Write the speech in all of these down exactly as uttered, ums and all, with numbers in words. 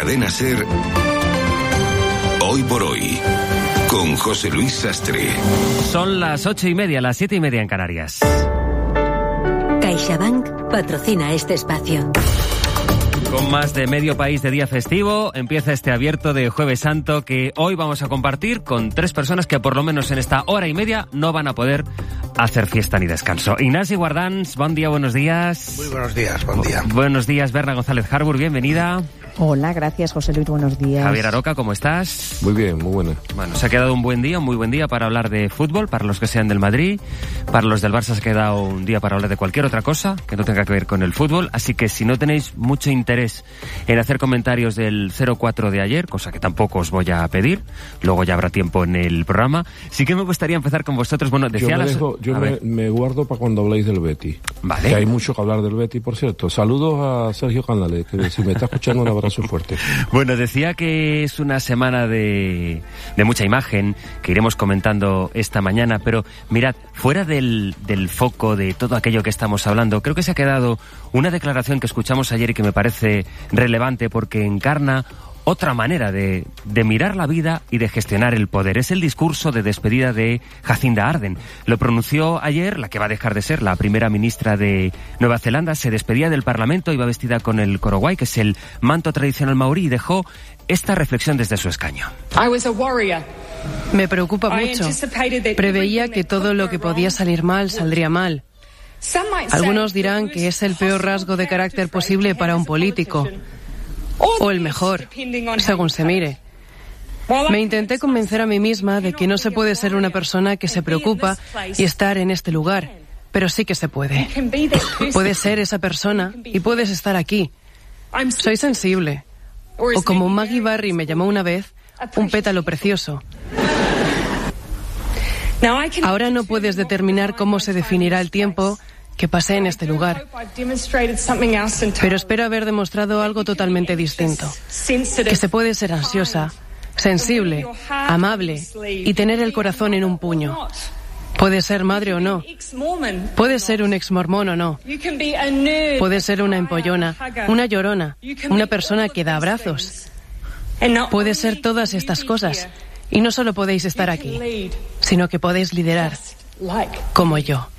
Cadena SER, Hoy por Hoy, con José Luis Sastre. Son las ocho y media, las siete y media en Canarias. CaixaBank patrocina este espacio. Con más de medio país de día festivo, empieza este abierto de Jueves Santo que hoy vamos a compartir con tres personas que por lo menos en esta hora y media no van a poder hacer fiesta ni descanso. Ignasi Guardans, buen día, buenos días. Muy buenos días, buen día. Buenos días, Berna González Harbour, bienvenida. Hola, gracias, José Luis, buenos días. Javier Aroca, ¿cómo estás? Muy bien, muy buena. Bueno, se ha quedado un buen día, un muy buen día para hablar de fútbol, para los que sean del Madrid, para los del Barça se ha quedado un día para hablar de cualquier otra cosa que no tenga que ver con el fútbol, así que si no tenéis mucho interés en hacer comentarios del cero cuatro de ayer, cosa que tampoco os voy a pedir, luego ya habrá tiempo en el programa, sí que me gustaría empezar con vosotros. Bueno, decía yo me, las... dejo, yo me, me guardo para cuando habléis del Betis. Vale. Que hay mucho que hablar del Betis, por cierto. Saludos a Sergio Canales, que si me está escuchando un abrazo fuerte. Bueno, decía que es una semana de, de mucha imagen, que iremos comentando esta mañana, pero mirad, fuera del, del foco de todo aquello que estamos hablando, creo que se ha quedado una declaración que escuchamos ayer y que me parece relevante porque encarna otra manera de, de mirar la vida y de gestionar el poder. Es el discurso de despedida de Jacinda Ardern. Lo pronunció ayer, la que va a dejar de ser la primera ministra de Nueva Zelanda. Se despedía del Parlamento, iba vestida con el korowai, que es el manto tradicional maorí, y dejó esta reflexión desde su escaño. Me preocupa mucho. Preveía que todo lo que podía salir mal, saldría mal. Algunos dirán que es el peor rasgo de carácter posible para un político. O el mejor, según se mire. Me intenté convencer a mí misma de que no se puede ser una persona que se preocupa y estar en este lugar, pero sí que se puede. Puedes ser esa persona y puedes estar aquí. Soy sensible. O como Maggie Barry me llamó una vez, un pétalo precioso. Ahora no puedes determinar cómo se definirá el tiempo que pasé en este lugar, pero espero haber demostrado algo totalmente distinto, que se puede ser ansiosa, sensible, amable y tener el corazón en un puño. Puede ser madre o no, puede ser un exmormón o no, puede ser una empollona, una llorona, una persona que da abrazos. Puede ser todas estas cosas, y no solo podéis estar aquí, sino que podéis liderar, como yo.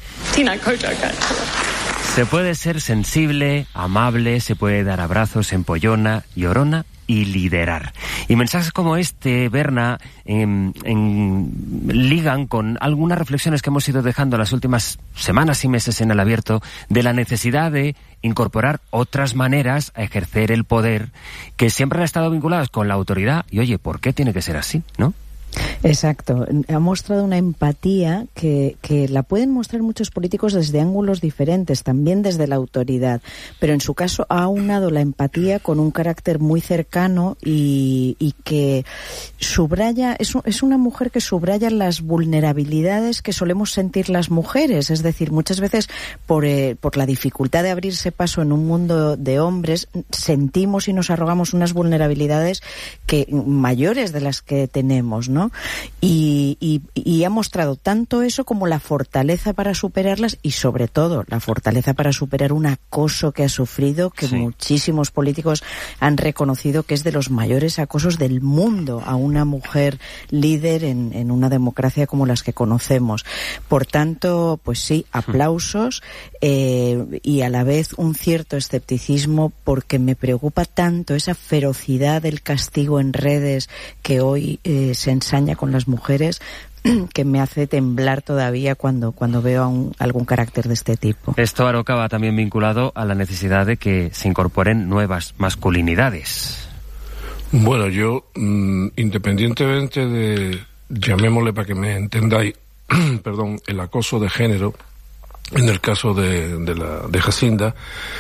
Se puede ser sensible, amable, se puede dar abrazos, empollona, llorona y liderar. Y mensajes como este, Berna, en, en, ligan con algunas reflexiones que hemos ido dejando las últimas semanas y meses en el abierto de la necesidad de incorporar otras maneras a ejercer el poder que siempre han estado vinculadas con la autoridad. Y oye, ¿por qué tiene que ser así, no? Exacto. Ha mostrado una empatía que, que la pueden mostrar muchos políticos desde ángulos diferentes, también desde la autoridad, pero en su caso ha aunado la empatía con un carácter muy cercano y, y que subraya, es, es una mujer que subraya las vulnerabilidades que solemos sentir las mujeres, es decir, muchas veces por, eh, por la dificultad de abrirse paso en un mundo de hombres, sentimos y nos arrogamos unas vulnerabilidades que mayores de las que tenemos, ¿no? Y, y, y ha mostrado tanto eso como la fortaleza para superarlas y sobre todo la fortaleza para superar un acoso que ha sufrido, que sí. Muchísimos políticos han reconocido que es de los mayores acosos del mundo a una mujer líder en, en una democracia como las que conocemos. Por tanto, pues sí, aplausos eh, y a la vez un cierto escepticismo porque me preocupa tanto esa ferocidad del castigo en redes que hoy eh, se ensaña con las mujeres, que me hace temblar todavía cuando, cuando veo a un, algún carácter de este tipo. Esto, Aroca, va también vinculado a la necesidad de que se incorporen nuevas masculinidades. Bueno, yo, mmm, independientemente de, llamémosle para que me entendáis, perdón, el acoso de género, en el caso de, de, la, de Jacinda,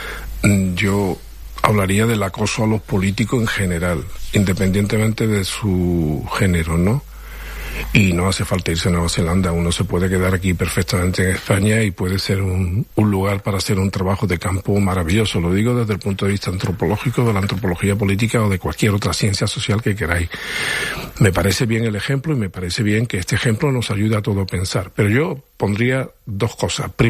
yo hablaría del acoso a los políticos en general, independientemente de su género, ¿no? Y no hace falta irse a Nueva Zelanda, uno se puede quedar aquí perfectamente en España y puede ser un, un lugar para hacer un trabajo de campo maravilloso. Lo digo desde el punto de vista antropológico, de la antropología política o de cualquier otra ciencia social que queráis. Me parece bien el ejemplo y me parece bien que este ejemplo nos ayude a todo pensar. Pero yo pondría dos cosas.